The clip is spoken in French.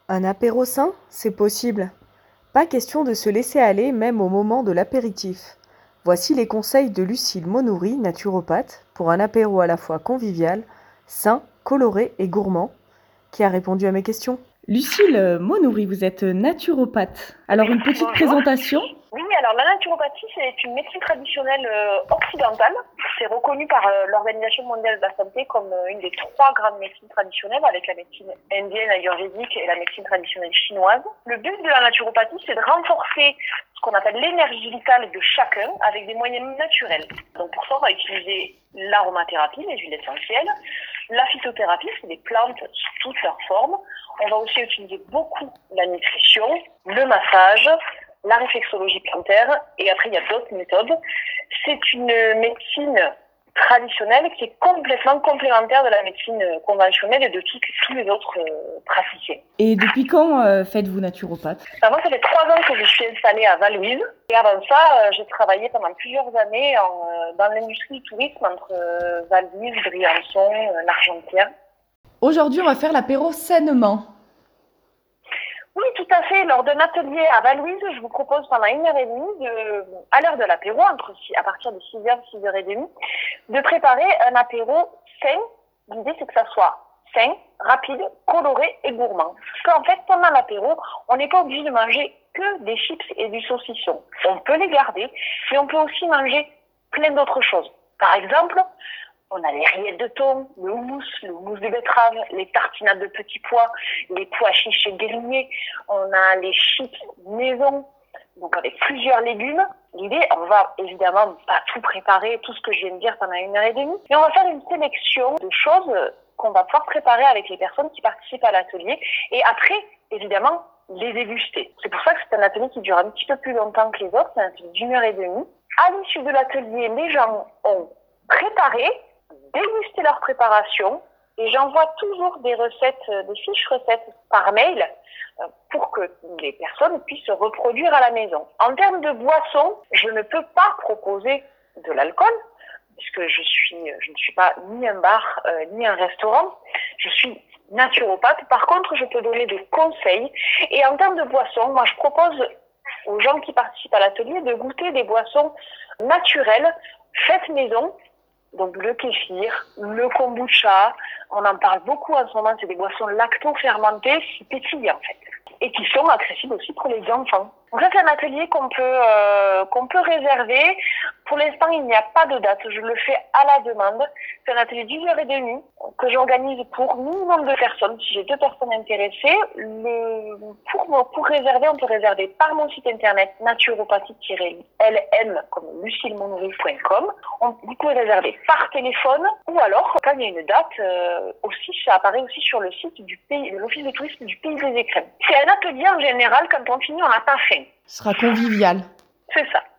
Un apéro sain, c'est possible. Pas question de se laisser aller même au moment de l'apéritif. Voici les conseils de Lucille Monoury, naturopathe, pour un apéro à la fois convivial, sain, coloré et gourmand, qui a répondu à mes questions. Lucille Monoury, vous êtes naturopathe. Alors une petite Bonjour. présentation. Oui, alors la naturopathie, c'est une médecine traditionnelle occidentale. C'est reconnu par l'Organisation mondiale de la santé comme une des 3 grandes médecines traditionnelles, avec la médecine indienne, ayurvédique et la médecine traditionnelle chinoise. Le but de la naturopathie, c'est de renforcer ce qu'on appelle l'énergie vitale de chacun avec des moyens naturels. Donc pour ça, on va utiliser l'aromathérapie, les huiles essentielles, la phytothérapie, c'est des plantes sous toutes leurs formes. On va aussi utiliser beaucoup la nutrition, le massage, la réflexologie plantaire, et après il y a d'autres méthodes. C'est une médecine traditionnelle qui est complètement complémentaire de la médecine conventionnelle et de tous les autres praticiens. Et depuis quand faites-vous naturopathe? Moi, ça fait 3 ans que je suis installée à Val-Louise. Et avant ça, j'ai travaillé pendant plusieurs années dans l'industrie du tourisme entre Val-Louise, Briançon, l'Argentière. Aujourd'hui, on va faire l'apéro sainement. Oui, tout à fait. Lors d'un atelier à Val-Louise, je vous propose pendant 1h30, à l'heure de l'apéro, à partir de 6h, 6h30, de préparer un apéro sain. L'idée, c'est que ça soit sain, rapide, coloré et gourmand. Parce qu'en fait, pendant l'apéro, on n'est pas obligé de manger que des chips et du saucisson. On peut les garder, mais on peut aussi manger plein d'autres choses. Par exemple, on a les rillettes de thon, le houmous de betterave, les tartinades de petits pois, les pois chiches grillés. On a les chips maison, donc avec plusieurs légumes. L'idée, on va évidemment pas tout préparer, tout ce que je viens de dire pendant 1h30, mais on va faire une sélection de choses qu'on va pouvoir préparer avec les personnes qui participent à l'atelier. Et après, évidemment, les déguster. C'est pour ça que c'est un atelier qui dure un petit peu plus longtemps que les autres. C'est un atelier d'1h30. À l'issue de l'atelier, les gens ont préparé, dégusté leur préparation, et j'envoie toujours des fiches recettes par mail pour que les personnes puissent se reproduire à la maison. En termes de boissons, je ne peux pas proposer de l'alcool, puisque je ne suis pas ni un bar ni un restaurant. Je suis naturopathe. Par contre, je peux donner des conseils. Et en termes de boissons, moi, je propose aux gens qui participent à l'atelier de goûter des boissons naturelles, faites maison. Donc le kéfir, le kombucha, on en parle beaucoup en ce moment, c'est des boissons lacto-fermentées qui pétillent en fait, et qui sont accessibles aussi pour les enfants. Donc ça, c'est un atelier qu'on peut réserver. Pour l'instant, il n'y a pas de date, je le fais à la demande. C'est un atelier d'1h30 que j'organise pour minimum de personnes. Si j'ai 2 personnes intéressées, pour réserver, on peut réserver par mon site internet naturopathie-lm comme lucillemonoury.com. Vous pouvez réserver par téléphone, ou alors, quand il y a une date, aussi, ça apparaît aussi sur le site de l'Office de tourisme du Pays des Écrins. C'est un atelier en général, quand on finit, on n'a pas faim. Ce sera convivial. C'est ça.